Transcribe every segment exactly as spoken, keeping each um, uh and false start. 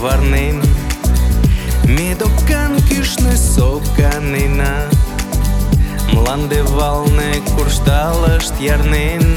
varnin mi do kan kishne so kanina mlande valne kur shtalësht jarnin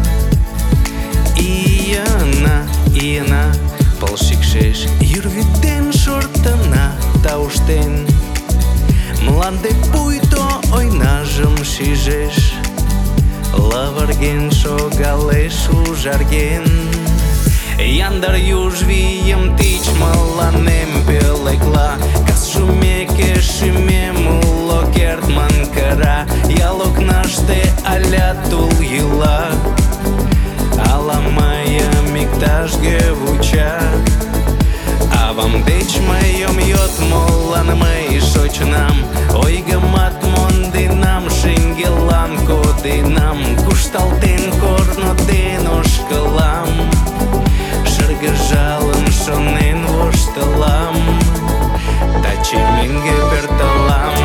Iana, Iana Pol shikshesh Jurviten shortëna ta ushten Mlande pujto ojnazhëm shizesh Lëvërgen sho galesh u zhargen Jandar ju zhvijem ti që më lanem pëllekla Kas shumë e keshime mullo kert më në këra Jalok nashte aляtul jila Alla maja miktash gëvuqa A vam deq më jom jot molla në më i shoqnam Oj gëmat mondinam shingelam kodinam Kushtaltin korno dino shkëllam Shërgëzhalën shonin voshtëllam Ta që minge për të lam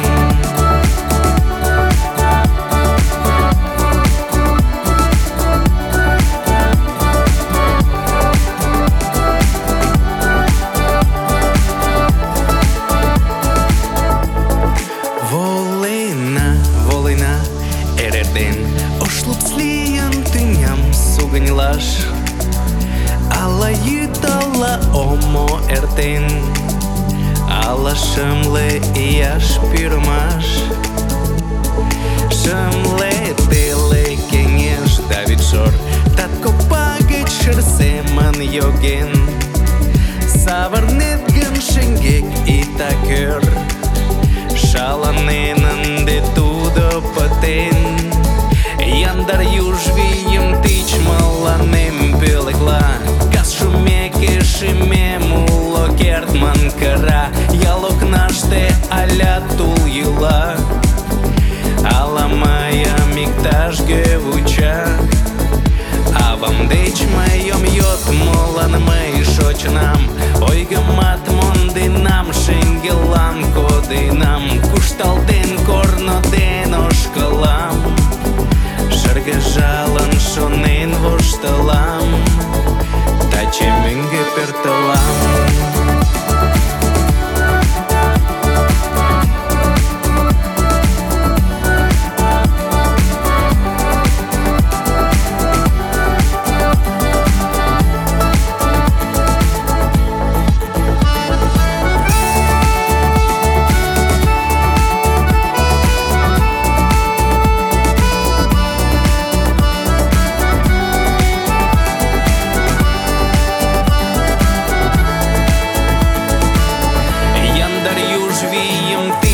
O shlupslijan të njam su gënjlash Alla jitalla omo erten Alla shëmle i jash pyrmash Shëmle tele kenjesh David Shor Tat ko pagët shërse mën jogen Savarnet gën shëngek i ta kër Shalanenën dhe tu do pëten Jandar ju zhvijem ti që më lanem pëllekla Kas shumë e keshime mullo kert më në këra Jalok nashte aляtul jila Alla maja miktash gëvuqa A vam deq më jom jot molla në më i shoqnam Oj gëmat mondinam shingelam kodinam Kushtaltin korno deno shkëllam Shërgëzhalën shonin voshtëllam Ta që minge për të lam Jandar ju zhvijem ti